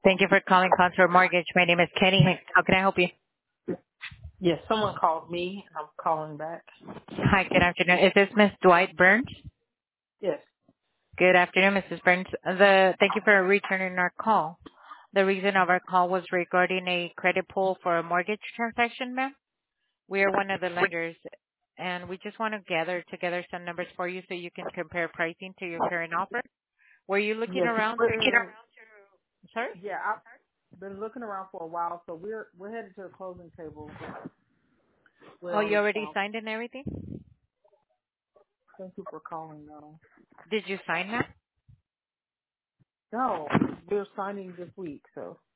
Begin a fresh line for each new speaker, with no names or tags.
Thank you for calling Contour Mortgage. My name is Kenny. How can I help you?
Yes, someone called me, and I'm calling back.
Hi, good afternoon. Is this Miss Dwight Burns?
Yes,
Good afternoon, Mrs. Burns. Thank you for returning our call. The reason of our call was regarding a credit pull for a mortgage transaction, ma'am. We are one of the lenders, and we just want to gather together some numbers for you so you can compare pricing to your current offer. Were you looking
yes,
around to... Sorry?
yeah. I've been looking around for a while, so we're headed to a closing table. We're
Oh, you
already
already
found.
signed and everything?
Thank you for calling. No,
Did you sign that?
no, we're signing this week. So.